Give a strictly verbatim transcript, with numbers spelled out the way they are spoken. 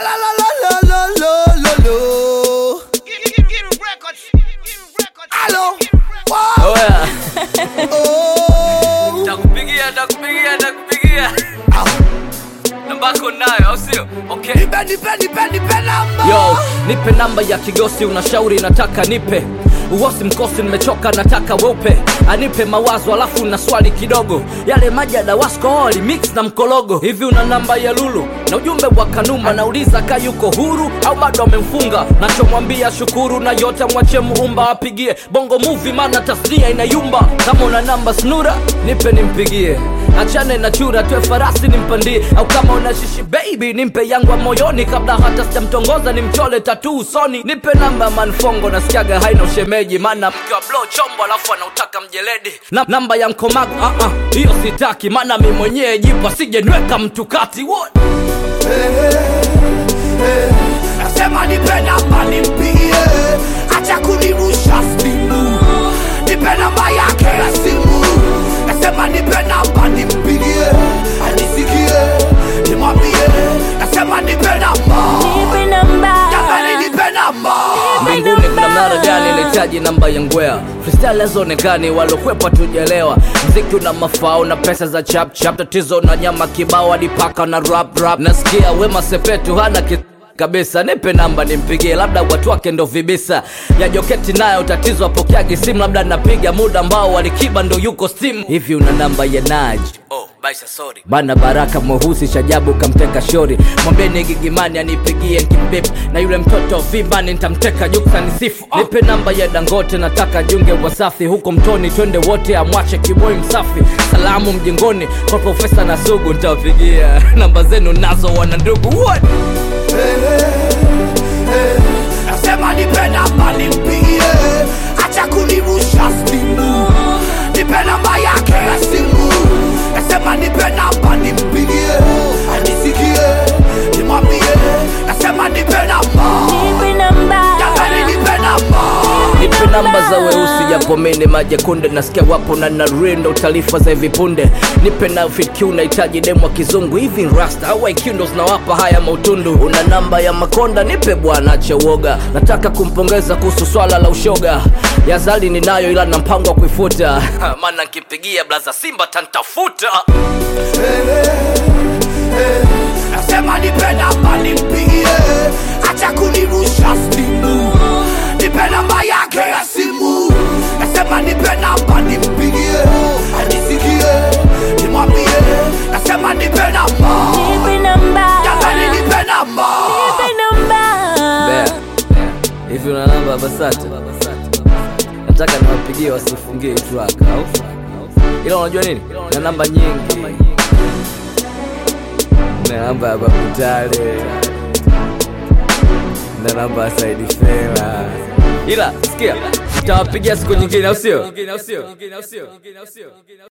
la la la la la la la la. Hello. Wow. Oh yeah. Oh. Takupigia, takupigia, takupigia. Nambako nayo, au sio? Okay. Nipe, nipe, nipe, nipe namba. Yo, nipe namba ya kigosi unashauri nataka nipe. Uosi mkosi nimechoka nataka weupe. Anipe mawazo alafu na swali kidogo. Yale maji ya Dawasko oli mix na mkologo. Hivi una namba ya Lulu na ujumbe wa Kanuma, nauliza ka yuko huru au bado amemfunga. Nachomwambia shukuru na yote mwache muumba apigie. Bongo movie maana tasnia inayumba. Kama una namba Snura nipe nimpigie. Achane na chura tuwe farasi nimpandie. Au kama una shishi baby nimpe yangu wa moyoni. Kabla hata sijamtongoza nimchole tattoo usoni. Nipe namba manfongo nasikiaga haina ushemeji. Mana mkiwa blow chombo alafu anautaka mjeledi. Na, namba ya mkomagu uh uh hiyo sitaki. Mana mi mwenyewe jipa sije nweka mtu kati. What? Hey, hey, hey. Nasema nipe namba nimpigie. Acha kunirusha simu. Nipe namba yake ya simu. Nasema nipe namba nimpigie. Anisikie nimwambie. Nasema nipe namba. Nipe namba. Jamani nipe namba. Mbinguni kuna mnara gani nahitaji namba ya ngwea. Freestyle zonekani walokwepa tujelewa. Mziki una mafao na pesa za chap chap. Tatizo na nyama kibao hadi paka na rap rap. Nasikia Wema Sepetu hana ki kabisa. Nipe namba nimpigie, labda watu wake ndo vibisa. Ya Joketi nayo tatizo apokeagi simu. Labda napiga muda ambao walikiba ndo yuko steam. Hivi una namba ya Naj? Oh, baisa sorry. Bana Baraka Mohusi Shajabu kamteka shori. Mwambie ni Gigimani anipigie nkibip. Na yule mtoto Vibani nitamteka juksa nisifu. Oh. Nipe namba ya Dangote nataka junge Wasafi. Huko Mtoni twende wote amwache kiboi msafi. Salamu mjengoni kwa Profesa na Sugu nitawapigia. Namba zenu nazo wana ndugu. What? Hey, hey, hey. Nasema nipe namba nimpigie. Acha kunirusha simu. Nipe namba yake ya simu. Nasema nipe namba nimpigie. Anisikie nimwambie. Nasema nipe namba. Nipe namba. Jamani nipe namba. Nipe namba za weusi japo mene maji kunde. Nasikia wapo na narendo taarifa za hivi punde. Nipe na fit Q nahitaji demo wa kizungu. Hivi rasta au I Q ndo zinawapa haya mautundu. Una namba ya Makonda nipe bwana acha uoga. Nataka kumpongeza kuhusu swala la ushoga. Ya Zali ninayo ila na mpango wa kuifuta. Maana nikipigia blaza Simba tantafuta. Hey, hey, hey. Nasema nipe namba nimpigie. Acha kunirusha simu. Nipe namba yake ya simu. Nasema nipe namba nimpigie. Anisikie nimwambie. Nasema nipe namba. Nipe namba. Jamani nipe namba. Nipe namba. Bea, hivi una namba ya Basata? Nataka niwapigie wasifungie track au? Ila unajua nini? Na namba nyingi. Na namba ya Bakutale. Na namba ya Saidi Fela. Ila sikia, nitawapigia siku nyingine au sio?